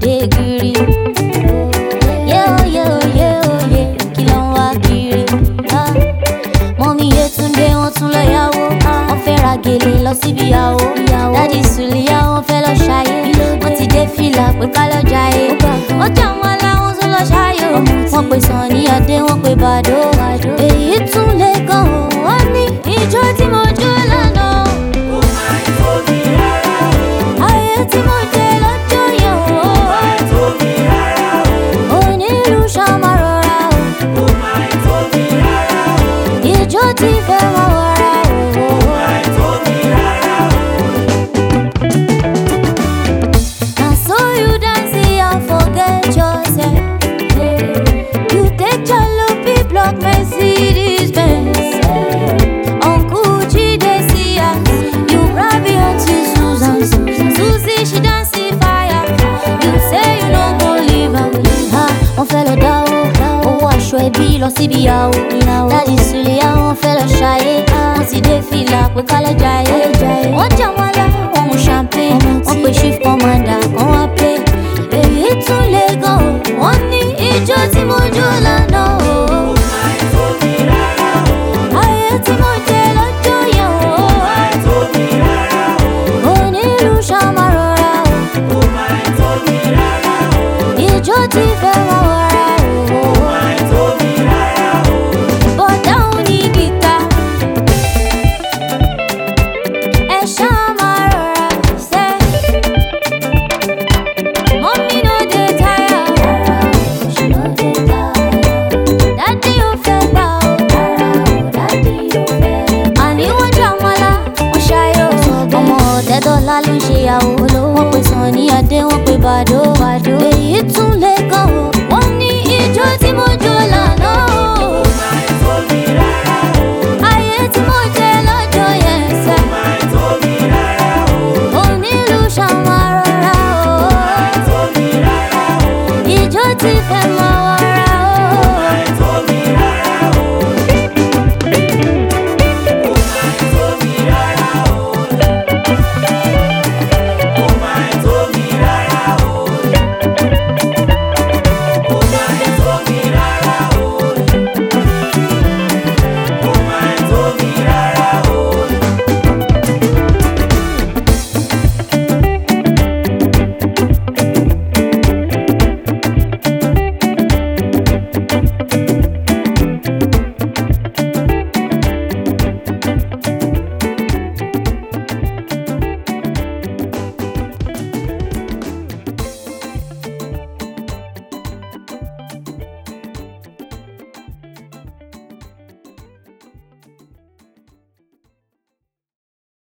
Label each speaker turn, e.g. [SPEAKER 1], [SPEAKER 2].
[SPEAKER 1] dé gírí. Kí ló ń wá kiri? Mọ́mí Yétúndé wọ́n tún lọ yáwó. Wọ́n fẹ́ ra gèlè lọ síbi ìyàwó. Dádì Sùlíyá wọ́n fẹ́ lọ ṣayé. Wọ́n ti dé fìlà pé ká lọ jayé. Wọ́n jà wọ́n láwọn tún lọ ṣayó. Wọ́n pe Sunny Adé, wọ́n pe Bàdó. Èyí tún lè gan o, wọ́n ní ijó tí mo jó lánàá.
[SPEAKER 2] Ó máa ń tóbi rárá o.
[SPEAKER 1] Ayé tí mo jẹ lọ́jọ́ yẹn o.
[SPEAKER 2] Ó máa ń tóbi rárá o.
[SPEAKER 1] Onílù ṣàmà rọra o.
[SPEAKER 2] Ó máa ń tóbi rárá o.
[SPEAKER 1] Ijó tí fẹ́ wọ́n wọra o.
[SPEAKER 2] Ó máa ń tóbi rárá o.
[SPEAKER 1] Na so you dance and forget yourself. You take jalopy block Mercedes Benz. Uncle Jide see us. You grab your auntie Susan. Susie she dance the fire. You say you no go leave her. Wọ́n fẹ́ lọ dáwó. Owó aṣọ ẹbí lọ síbi ìyàwó. Dádì Sùlíyá wọ́n fẹ́ lọ ṣayé. Wọ́n ti dé fìlà pé ká lọ jayé. Wọ́n jà wọ́n lá, wọ́n mu champagne. Wọ́n pe chief commander kan wá pé. Èyí tún lè gan o, wọ́n ní ijó tí mo jó lánàá o.
[SPEAKER 2] Ó máa ń tóbi rárá o.
[SPEAKER 1] Ayé tí mo jẹ lọ́jọ́ yẹn o.
[SPEAKER 2] Ó máa ń tóbi rárá o.
[SPEAKER 1] Onílù ṣàmà rọra o.
[SPEAKER 2] Ó máa ń tóbi rárá o.
[SPEAKER 1] Ijó tí fẹ́ wọ́n wọra o.
[SPEAKER 2] Ó máa ń tóbi rárá o.
[SPEAKER 1] Bọ̀dá ò ní gìtá. Ẹ ṣàmà rọra ṣẹ́. Mọ́mí no dey tire o. Dádì ò fẹ́ gbà o. Àní wọ́n jà wọ́n lá, wọ́n ṣayọ̀. Ọmọ ọ̀tẹ́dọ́lá ló ń ṣe ìyàwó.